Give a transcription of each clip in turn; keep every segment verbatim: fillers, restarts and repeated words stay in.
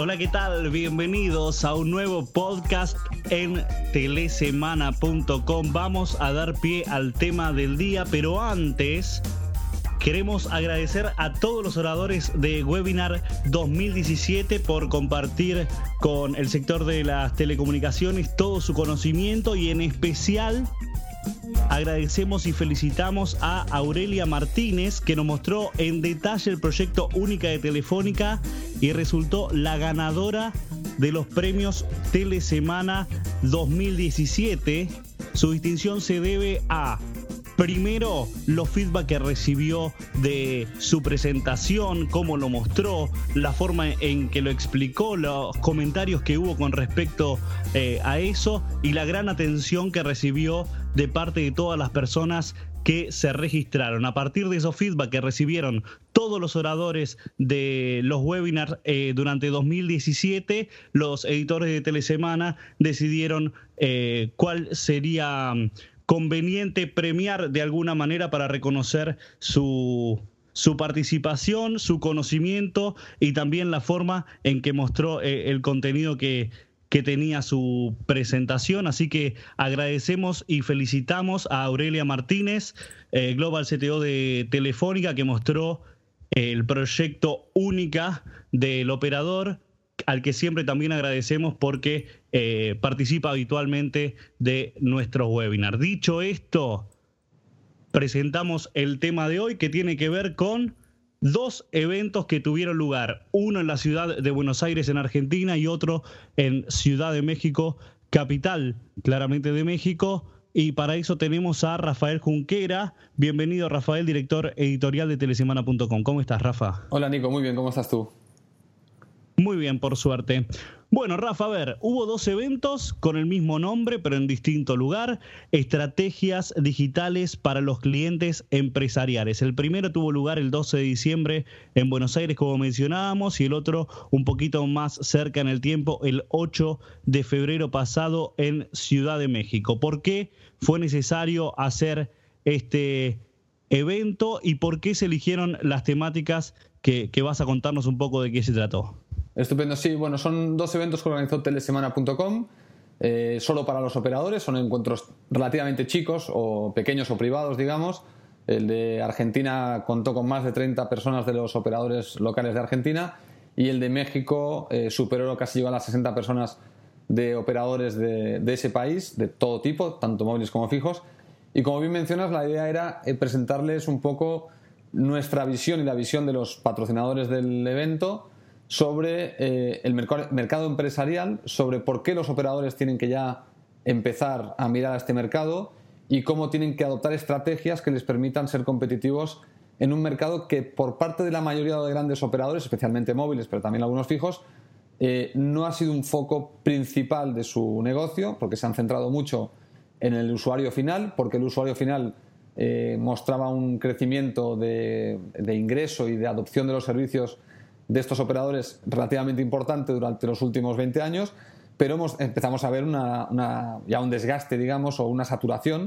Hola, ¿qué tal? Bienvenidos a un nuevo podcast en telesemana punto com. Vamos a dar pie al tema del día, pero antes queremos agradecer a todos los oradores de Webinar dos mil diecisiete por compartir con el sector de las telecomunicaciones todo su conocimiento, y en especial agradecemos y felicitamos a Aurelia Martínez, que nos mostró en detalle el proyecto Única de Telefónica y resultó la ganadora de los premios Telesemana dos mil diecisiete. Su distinción se debe a, primero, los feedback que recibió de su presentación, cómo lo mostró, la forma en que lo explicó, los comentarios que hubo con respecto eh, a eso, y la gran atención que recibió de parte de todas las personas que se registraron. A partir de esos feedback que recibieron todos los oradores de los webinars eh, durante dos mil diecisiete, los editores de Telesemana decidieron eh, cuál sería conveniente premiar de alguna manera para reconocer su, su participación, su conocimiento y también la forma en que mostró eh, el contenido que, que tenía su presentación. Así que agradecemos y felicitamos a Aurelia Martínez, eh, Global C T O de Telefónica, que mostró el proyecto Única del operador, al que siempre también agradecemos porque eh, participa habitualmente de nuestros webinars. Dicho esto, presentamos el tema de hoy, que tiene que ver con dos eventos que tuvieron lugar, uno en la ciudad de Buenos Aires, en Argentina, y otro en Ciudad de México, capital claramente de México. Y para eso tenemos a Rafael Junquera. Bienvenido, Rafael, director editorial de telesemana punto com. ¿Cómo estás, Rafa? Hola, Nico, muy bien, ¿cómo estás tú? Muy bien, por suerte. Bueno, Rafa, a ver, hubo dos eventos con el mismo nombre, pero en distinto lugar: estrategias digitales para los clientes empresariales. El primero tuvo lugar el doce de diciembre en Buenos Aires, como mencionábamos, y el otro un poquito más cerca en el tiempo, el ocho de febrero pasado en Ciudad de México. ¿Por qué fue necesario hacer este evento y por qué se eligieron las temáticas que, que vas a contarnos un poco de qué se trató? Estupendo, sí, bueno, son dos eventos que organizó telesemana punto com, eh, solo para los operadores. Son encuentros relativamente chicos o pequeños o privados, digamos. El de Argentina contó con más de treinta personas de los operadores locales de Argentina, y el de México eh, superó, casi llegó a las sesenta personas de operadores de, de ese país, de todo tipo, tanto móviles como fijos. Y como bien mencionas, la idea era eh, presentarles un poco nuestra visión y la visión de los patrocinadores del evento sobre eh, el mercado, mercado empresarial, sobre por qué los operadores tienen que ya empezar a mirar a este mercado y cómo tienen que adoptar estrategias que les permitan ser competitivos en un mercado que, por parte de la mayoría de grandes operadores, especialmente móviles, pero también algunos fijos, eh, no ha sido un foco principal de su negocio, porque se han centrado mucho en el usuario final, porque el usuario final eh, mostraba un crecimiento de, de ingreso y de adopción de los servicios de estos operadores relativamente importante durante los últimos veinte años, pero hemos, empezamos a ver una, una, ya un desgaste, digamos, o una saturación,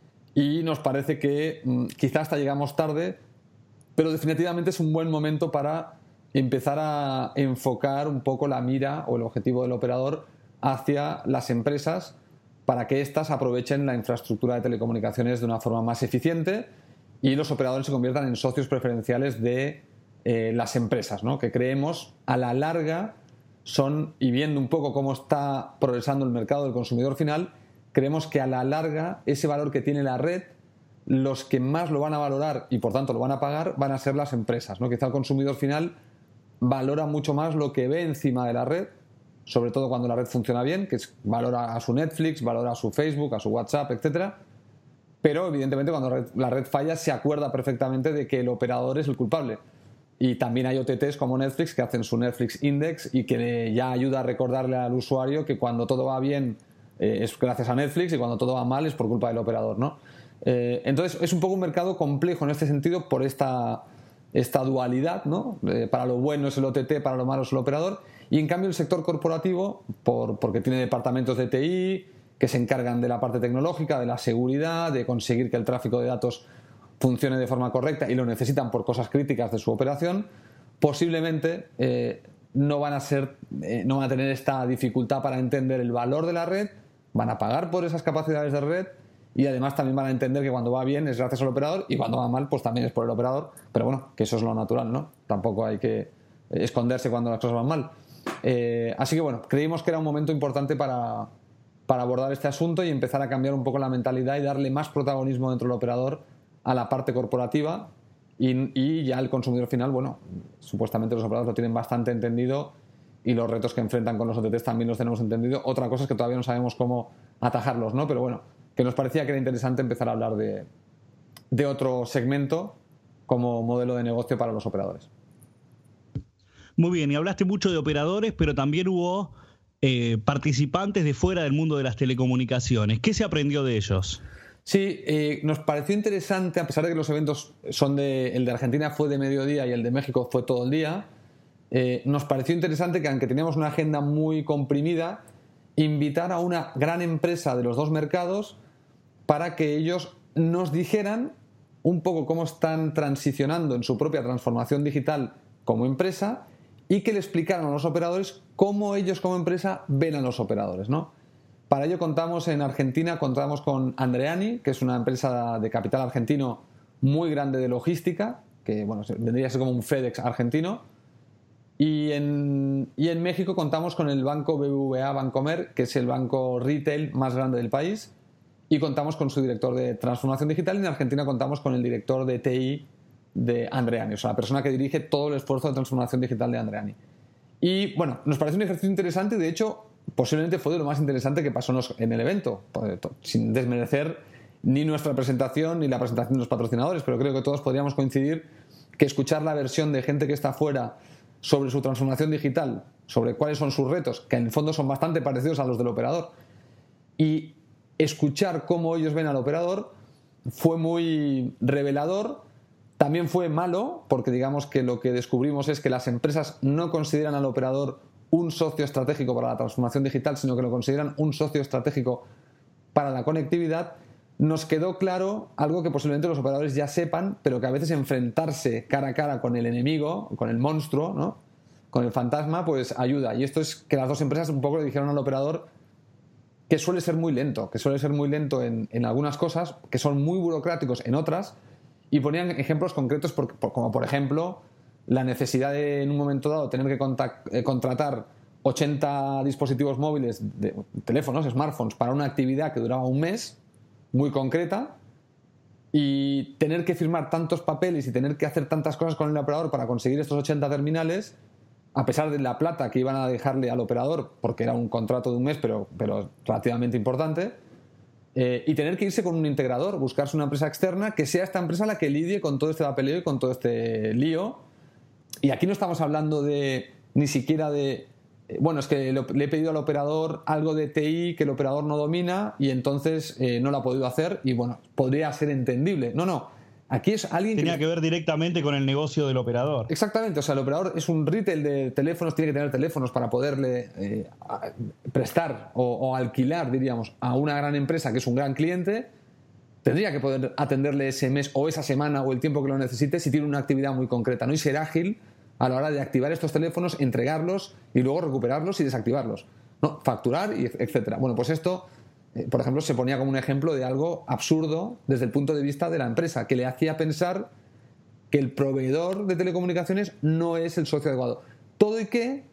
y nos parece que mmm, quizás hasta llegamos tarde, pero definitivamente es un buen momento para empezar a enfocar un poco la mira o el objetivo del operador hacia las empresas, para que éstas aprovechen la infraestructura de telecomunicaciones de una forma más eficiente y los operadores se conviertan en socios preferenciales de Eh, las empresas, ¿no? Que creemos a la larga son, y viendo un poco cómo está progresando el mercado del consumidor final, creemos que a la larga ese valor que tiene la red, los que más lo van a valorar y por tanto lo van a pagar, van a ser las empresas, ¿no? Quizá el consumidor final valora mucho más lo que ve encima de la red, sobre todo cuando la red funciona bien, que es, valora a su Netflix, valora a su Facebook, a su WhatsApp, etcétera. Pero evidentemente cuando la red, la red falla, se acuerda perfectamente de que el operador es el culpable. Y también hay O T Ts como Netflix que hacen su Netflix Index y que ya ayuda a recordarle al usuario que cuando todo va bien eh, es gracias a Netflix y cuando todo va mal es por culpa del operador, ¿no? Eh, entonces es un poco un mercado complejo en este sentido por esta, esta dualidad, ¿no? Eh, para lo bueno es el O T T, para lo malo es el operador. Y en cambio el sector corporativo, por, porque tiene departamentos de T I que se encargan de la parte tecnológica, de la seguridad, de conseguir que el tráfico de datos funcione de forma correcta y lo necesitan por cosas críticas de su operación, posiblemente eh, no van a ser, eh, no van a tener esta dificultad para entender el valor de la red, van a pagar por esas capacidades de red y además también van a entender que cuando va bien es gracias al operador y cuando va mal pues también es por el operador, pero bueno, que eso es lo natural, ¿no? Tampoco hay que esconderse cuando las cosas van mal. Eh, así que bueno, creímos que era un momento importante para, para abordar este asunto y empezar a cambiar un poco la mentalidad y darle más protagonismo dentro del operador a la parte corporativa. Y, y ya el consumidor final, bueno, supuestamente los operadores lo tienen bastante entendido y los retos que enfrentan con los O T Ts también los tenemos entendido. Otra cosa es que todavía no sabemos cómo atajarlos, ¿no? Pero bueno, que nos parecía que era interesante empezar a hablar de, de otro segmento como modelo de negocio para los operadores. Muy bien, y hablaste mucho de operadores, pero también hubo eh, participantes de fuera del mundo de las telecomunicaciones. ¿Qué se aprendió de ellos? Sí, eh, nos pareció interesante, a pesar de que los eventos son de, el de Argentina fue de mediodía y el de México fue todo el día, eh, nos pareció interesante que aunque teníamos una agenda muy comprimida, invitar a una gran empresa de los dos mercados para que ellos nos dijeran un poco cómo están transicionando en su propia transformación digital como empresa y que le explicaran a los operadores cómo ellos como empresa ven a los operadores, ¿no? Para ello contamos en Argentina, contamos con Andreani, que es una empresa de capital argentino muy grande de logística, que bueno, vendría a ser como un FedEx argentino. Y en, y en México contamos con el banco B B V A Bancomer, que es el banco retail más grande del país, y contamos con su director de transformación digital. Y en Argentina contamos con el director de T I de Andreani, o sea, la persona que dirige todo el esfuerzo de transformación digital de Andreani. Y bueno, nos parece un ejercicio interesante y de hecho posiblemente fue de lo más interesante que pasó en el evento, sin desmerecer ni nuestra presentación ni la presentación de los patrocinadores, pero creo que todos podríamos coincidir que escuchar la versión de gente que está fuera sobre su transformación digital, sobre cuáles son sus retos, que en el fondo son bastante parecidos a los del operador, y escuchar cómo ellos ven al operador fue muy revelador. También fue malo, porque digamos que lo que descubrimos es que las empresas no consideran al operador un socio estratégico para la transformación digital, sino que lo consideran un socio estratégico para la conectividad. Nos quedó claro algo que posiblemente los operadores ya sepan, pero que a veces enfrentarse cara a cara con el enemigo, con el monstruo, ¿no?, con el fantasma, pues ayuda. Y esto es que las dos empresas un poco le dijeron al operador que suele ser muy lento, que suele ser muy lento en, en algunas cosas, que son muy burocráticos en otras, y ponían ejemplos concretos por, por, como por ejemplo la necesidad de en un momento dado tener que contact, eh, contratar ochenta dispositivos móviles, de, teléfonos, smartphones, para una actividad que duraba un mes, muy concreta, y tener que firmar tantos papeles y tener que hacer tantas cosas con el operador para conseguir estos ochenta terminales, a pesar de la plata que iban a dejarle al operador, porque era un contrato de un mes, pero, pero relativamente importante, eh, y tener que irse con un integrador, buscarse una empresa externa que sea esta empresa la que lidie con todo este papeleo y con todo este lío. Y aquí no estamos hablando de ni siquiera de, eh, bueno, es que le, le he pedido al operador algo de T I que el operador no domina y entonces eh, no lo ha podido hacer y bueno, podría ser entendible. No, no. Aquí es alguien Tenía que... que ver directamente con el negocio del operador. Exactamente, o sea, el operador es un retail de teléfonos, tiene que tener teléfonos para poderle eh, prestar o, o alquilar, diríamos, a una gran empresa que es un gran cliente. Tendría que poder atenderle ese mes o esa semana o el tiempo que lo necesite si tiene una actividad muy concreta, ¿no? Y ser ágil a la hora de activar estos teléfonos, entregarlos y luego recuperarlos y desactivarlos, ¿no? Facturar, y etcétera. Bueno, pues esto... por ejemplo, se ponía como un ejemplo de algo absurdo desde el punto de vista de la empresa, que le hacía pensar que el proveedor de telecomunicaciones no es el socio adecuado. Todo y que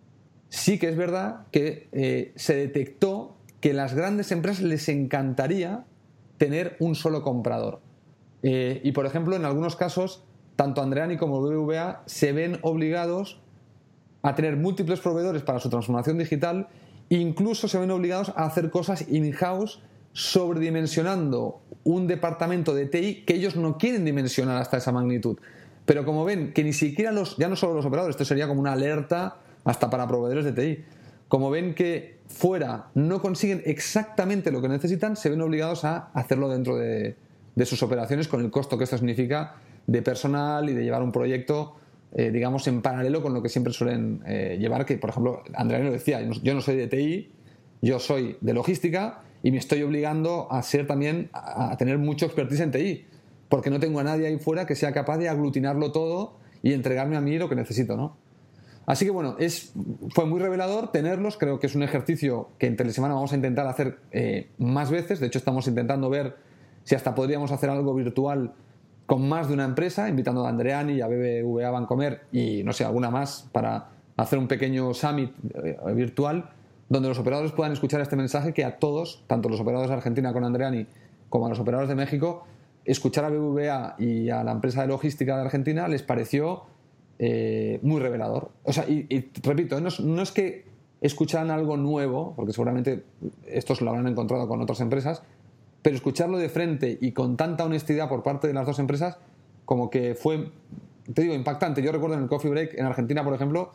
sí que es verdad que eh, se detectó que a las grandes empresas les encantaría tener un solo comprador. Eh, y, por ejemplo, en algunos casos, tanto Andreani como B B V A se ven obligados a tener múltiples proveedores para su transformación digital. Incluso se ven obligados a hacer cosas in-house sobredimensionando un departamento de T I que ellos no quieren dimensionar hasta esa magnitud. Pero como ven que ni siquiera los, ya no solo los operadores, esto sería como una alerta hasta para proveedores de T I, como ven que fuera no consiguen exactamente lo que necesitan, se ven obligados a hacerlo dentro de, de sus operaciones con el costo que esto significa de personal y de llevar un proyecto Eh, digamos, en paralelo con lo que siempre suelen eh, llevar, que por ejemplo Andreani lo decía, yo no, yo no soy de T I, yo soy de logística y me estoy obligando a ser también a, a tener mucho expertise en T I, porque no tengo a nadie ahí fuera que sea capaz de aglutinarlo todo y entregarme a mí lo que necesito, ¿no? Así que bueno, es, fue muy revelador tenerlos. Creo que es un ejercicio que en Telesemana vamos a intentar hacer eh, más veces. De hecho, estamos intentando ver si hasta podríamos hacer algo virtual con más de una empresa, invitando a Andreani y a B B V A Bancomer y no sé, alguna más, para hacer un pequeño summit eh, virtual donde los operadores puedan escuchar este mensaje que a todos, tanto los operadores de Argentina con Andreani como a los operadores de México, escuchar a B B V A y a la empresa de logística de Argentina les pareció eh, muy revelador. O sea, y, y repito, no es, no es que escucharan algo nuevo, porque seguramente estos lo habrán encontrado con otras empresas, pero escucharlo de frente y con tanta honestidad por parte de las dos empresas, como que fue, te digo, impactante. Yo recuerdo en el Coffee Break en Argentina, por ejemplo,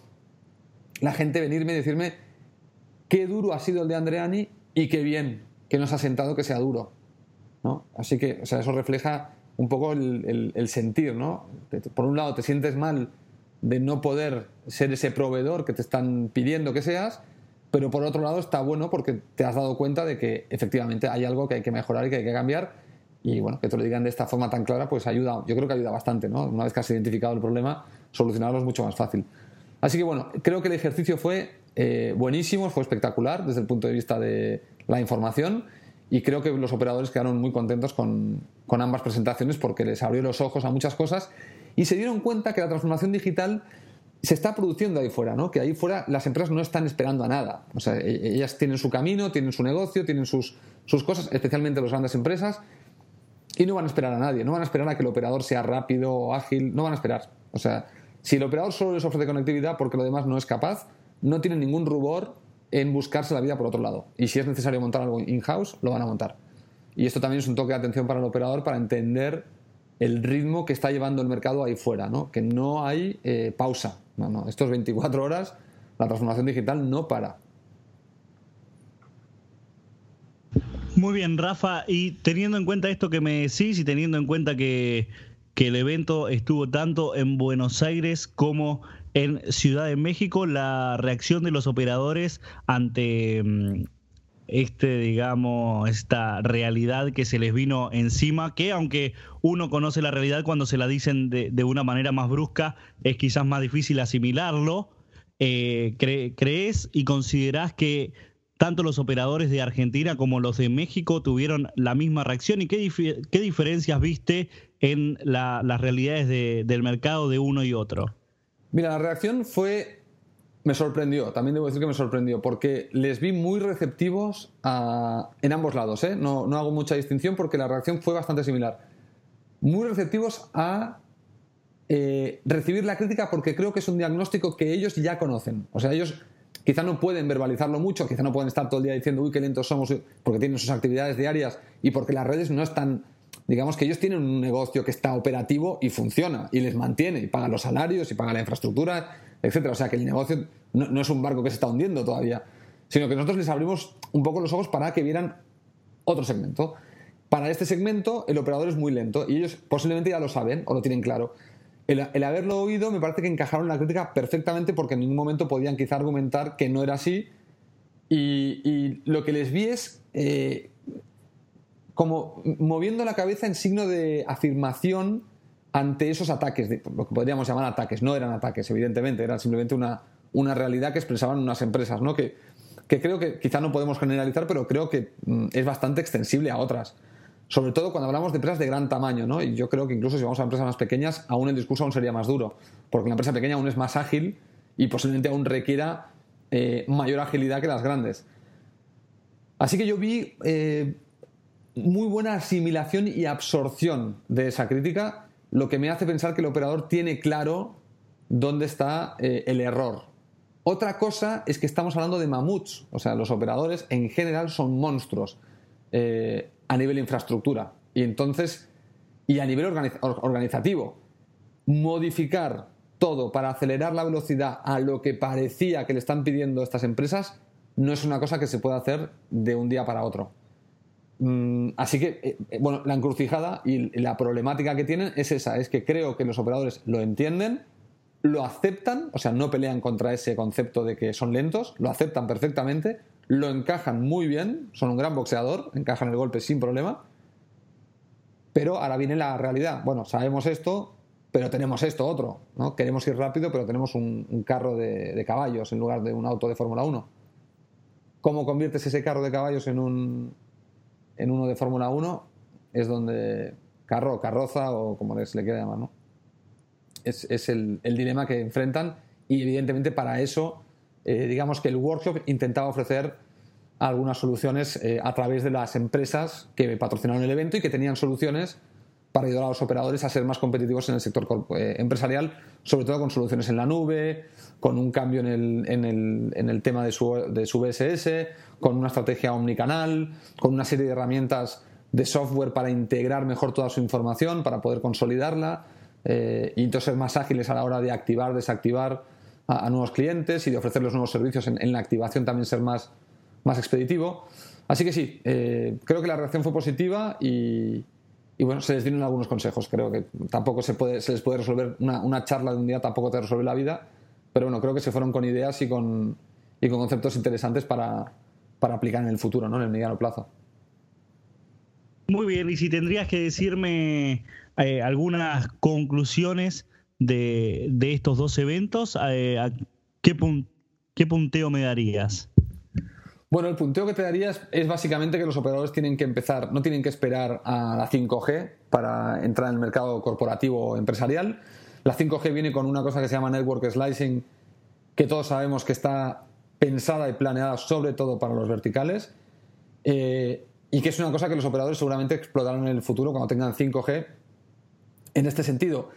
la gente venirme y decirme qué duro ha sido el de Andreani y qué bien que nos ha sentado que sea duro, ¿no? Así que, o sea, eso refleja un poco el, el, el sentir, ¿no? Por un lado te sientes mal de no poder ser ese proveedor que te están pidiendo que seas, pero por otro lado está bueno porque te has dado cuenta de que efectivamente hay algo que hay que mejorar y que hay que cambiar, y bueno, que te lo digan de esta forma tan clara, pues ayuda, yo creo que ayuda bastante, ¿no? Una vez que has identificado el problema, solucionarlo es mucho más fácil. Así que bueno, creo que el ejercicio fue eh, buenísimo, fue espectacular desde el punto de vista de la información, y creo que los operadores quedaron muy contentos con, con ambas presentaciones porque les abrió los ojos a muchas cosas y se dieron cuenta que la transformación digital se está produciendo ahí fuera, ¿no? Que ahí fuera las empresas no están esperando a nada. O sea, ellas tienen su camino, tienen su negocio, tienen sus, sus cosas, especialmente las grandes empresas, y no van a esperar a nadie, no van a esperar a que el operador sea rápido o ágil, no van a esperar. O sea, si el operador solo les ofrece conectividad porque lo demás no es capaz, no tienen ningún rubor en buscarse la vida por otro lado. Y si es necesario montar algo in-house, lo van a montar. Y esto también es un toque de atención para el operador para entender el ritmo que está llevando el mercado ahí fuera, ¿no? Que no hay eh, pausa. No, no. Estos veinticuatro horas, la transformación digital no para. Muy bien, Rafa. Y teniendo en cuenta esto que me decís y teniendo en cuenta que, que el evento estuvo tanto en Buenos Aires como en Ciudad de México, la reacción de los operadores ante este, digamos, esta realidad que se les vino encima, que aunque uno conoce la realidad cuando se la dicen de, de una manera más brusca, es quizás más difícil asimilarlo. Eh, cre- ¿Crees y considerás que tanto los operadores de Argentina como los de México tuvieron la misma reacción? ¿Y qué, dif- qué diferencias viste en la, las realidades de, del mercado de uno y otro? Mira, la reacción fue... Me sorprendió, también debo decir que me sorprendió, porque les vi muy receptivos a, en ambos lados, ¿eh? No, no hago mucha distinción porque la reacción fue bastante similar. Muy receptivos a eh, recibir la crítica porque creo que es un diagnóstico que ellos ya conocen. O sea, ellos quizá no pueden verbalizarlo mucho, quizá no pueden estar todo el día diciendo uy, qué lentos somos, porque tienen sus actividades diarias y porque las redes no están... Digamos que ellos tienen un negocio que está operativo y funciona y les mantiene y paga los salarios y paga la infraestructura, etcétera. O sea que el negocio no, no es un barco que se está hundiendo todavía, sino que nosotros les abrimos un poco los ojos para que vieran otro segmento. Para este segmento el operador es muy lento y ellos posiblemente ya lo saben o lo tienen claro. El, el haberlo oído me parece que encajaron la crítica perfectamente porque en ningún momento podían quizá argumentar que no era así, y, y lo que les vi es... Eh, como moviendo la cabeza en signo de afirmación ante esos ataques, de, lo que podríamos llamar ataques. No eran ataques, evidentemente, eran simplemente una, una realidad que expresaban unas empresas, ¿no? Que, que creo que quizá no podemos generalizar, pero creo que mm, es bastante extensible a otras. Sobre todo cuando hablamos de empresas de gran tamaño, ¿no? Y yo creo que incluso si vamos a empresas más pequeñas, aún el discurso aún sería más duro, porque la empresa pequeña aún es más ágil y posiblemente aún requiera eh, mayor agilidad que las grandes. Así que yo vi... Eh, muy buena asimilación y absorción de esa crítica, lo que me hace pensar que el operador tiene claro dónde está eh, el error. Otra cosa es que estamos hablando de mamuts, o sea, los operadores en general son monstruos eh, a nivel infraestructura, y entonces, y a nivel organiz- organizativo, modificar todo para acelerar la velocidad a lo que parecía que le están pidiendo estas empresas no es una cosa que se pueda hacer de un día para otro. Así que, eh, bueno, la encrucijada y la problemática que tienen es esa, es que creo que los operadores lo entienden, lo aceptan, o sea, no pelean contra ese concepto de que son lentos, lo aceptan perfectamente, lo encajan muy bien, son un gran boxeador, encajan el golpe sin problema, pero ahora viene la realidad. Bueno, sabemos esto, pero tenemos esto otro, ¿no? Queremos ir rápido, pero tenemos un, un carro de, de caballos en lugar de un auto de Fórmula uno. ¿Cómo conviertes ese carro de caballos en, un, en uno de Fórmula uno? Es donde... Carro, carroza o como les le quiera llamar, ¿no? Es, es el, el dilema que enfrentan y evidentemente para eso, eh, digamos que el workshop intentaba ofrecer algunas soluciones eh, a través de las empresas que patrocinaron el evento y que tenían soluciones para ayudar a los operadores a ser más competitivos en el sector eh, empresarial, sobre todo con soluciones en la nube, con un cambio en el, en el, en el tema de su, de su B S S, con una estrategia omnicanal, con una serie de herramientas de software para integrar mejor toda su información, para poder consolidarla eh, y entonces ser más ágiles a la hora de activar, desactivar a, a nuevos clientes y de ofrecerles nuevos servicios en, en la activación, también ser más, más expeditivo. Así que sí, eh, creo que la reacción fue positiva y, y bueno, se les dieron algunos consejos. Creo que tampoco se, puede, se les puede resolver una, una charla de un día, tampoco te resuelve la vida, pero bueno, creo que se fueron con ideas y con, y con conceptos interesantes para, para aplicar en el futuro, ¿no? En el mediano plazo. Muy bien, y si tendrías que decirme eh, algunas conclusiones de, de estos dos eventos, eh, ¿qué, pun- ¿qué punteo me darías? Bueno, el punteo que te daría es, es básicamente que los operadores tienen que empezar, no tienen que esperar a la cinco G para entrar en el mercado corporativo o empresarial. La cinco G viene con una cosa que se llama Network Slicing, que todos sabemos que está pensada y planeada sobre todo para los verticales. Eh, y que es una cosa que los operadores seguramente explotarán en el futuro cuando tengan cinco G en este sentido.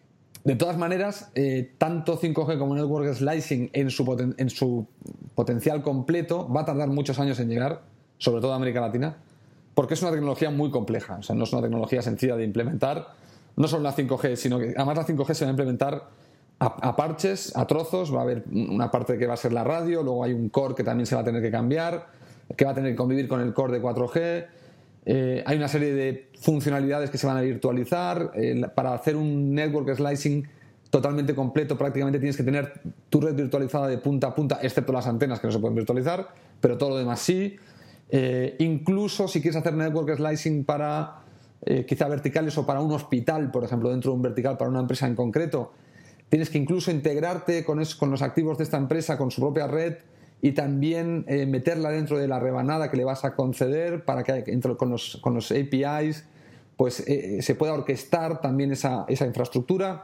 De todas maneras, eh, tanto cinco G como Network Slicing en su, poten- en su potencial completo va a tardar muchos años en llegar, sobre todo a América Latina, porque es una tecnología muy compleja, o sea, no es una tecnología sencilla de implementar, no solo la cinco G, sino que además la cinco G se va a implementar a, a parches, a trozos, va a haber una parte que va a ser la radio, luego hay un core que también se va a tener que cambiar, que va a tener que convivir con el core de cuatro G. Eh, hay una serie de funcionalidades que se van a virtualizar. Eh, para hacer un network slicing totalmente completo, prácticamente tienes que tener tu red virtualizada de punta a punta, excepto las antenas que no se pueden virtualizar, pero todo lo demás sí. Eh, incluso si quieres hacer network slicing para eh, quizá verticales o para un hospital, por ejemplo, dentro de un vertical para una empresa en concreto, tienes que incluso integrarte con, es, con los activos de esta empresa, con su propia red, y también eh, meterla dentro de la rebanada que le vas a conceder para que entre, con, los, con los A P Is pues, eh, se pueda orquestar también esa, esa infraestructura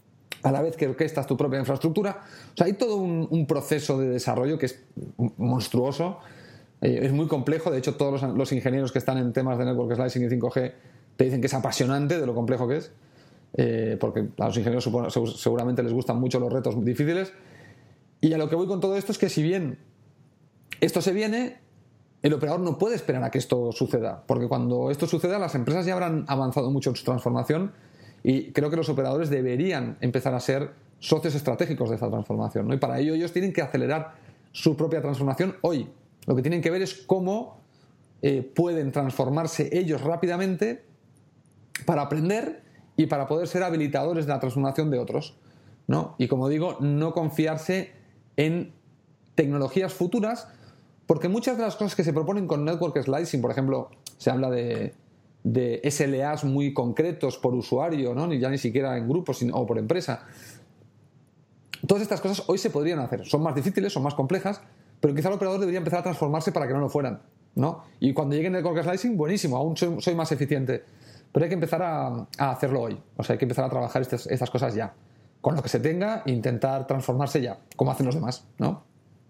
a la vez que orquestas tu propia infraestructura. O sea, hay todo un, un proceso de desarrollo que es monstruoso, eh, es muy complejo. De hecho, todos los, los ingenieros que están en temas de Network Slicing y cinco G te dicen que es apasionante de lo complejo que es, eh, porque a los ingenieros supongo, seguramente les gustan mucho los retos difíciles. Y a lo que voy con todo esto es que si bien esto se viene, el operador no puede esperar a que esto suceda, porque cuando esto suceda las empresas ya habrán avanzado mucho en su transformación y creo que los operadores deberían empezar a ser socios estratégicos de esta transformación, ¿no? Y para ello ellos tienen que acelerar su propia transformación hoy. Lo que tienen que ver es cómo eh, pueden transformarse ellos rápidamente para aprender y para poder ser habilitadores de la transformación de otros, ¿no? Y como digo, no confiarse en tecnologías futuras, porque muchas de las cosas que se proponen con Network Slicing, por ejemplo, se habla de, de S L As muy concretos por usuario, ¿no? Ni ya ni siquiera en grupos sino, o por empresa. Todas estas cosas hoy se podrían hacer. Son más difíciles, son más complejas, pero quizá el operador debería empezar a transformarse para que no lo fueran, ¿no? Y cuando llegue Network Slicing, buenísimo, aún soy, soy más eficiente. Pero hay que empezar a, a hacerlo hoy. O sea, hay que empezar a trabajar estas, estas cosas ya. Con lo que se tenga, intentar transformarse ya, como hacen los demás, ¿no?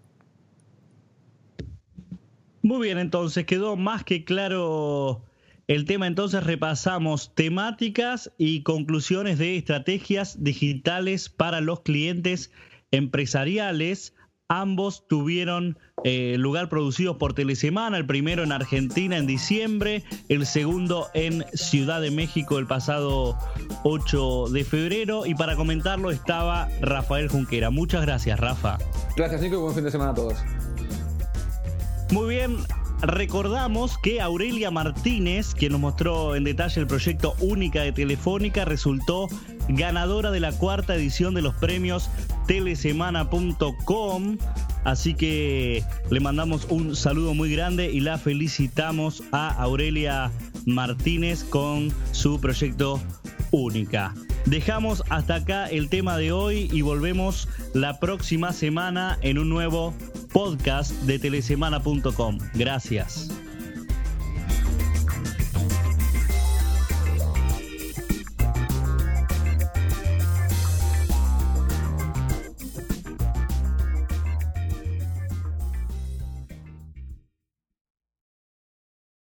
Muy bien, entonces quedó más que claro el tema. Entonces repasamos temáticas y conclusiones de estrategias digitales para los clientes empresariales. Ambos tuvieron eh, lugar producidos por Telesemana, el primero en Argentina en diciembre, el segundo en Ciudad de México el pasado ocho de febrero. Y para comentarlo estaba Rafael Junquera. Muchas gracias, Rafa. Gracias, Nico, y buen fin de semana a todos. Muy bien. Recordamos que Aurelia Martínez, quien nos mostró en detalle el proyecto Única de Telefónica, resultó ganadora de la cuarta edición de los premios telesemana punto com. Así que le mandamos un saludo muy grande y la felicitamos a Aurelia Martínez con su proyecto Única. Dejamos hasta acá el tema de hoy y volvemos la próxima semana en un nuevo podcast de telesemana punto com. Gracias.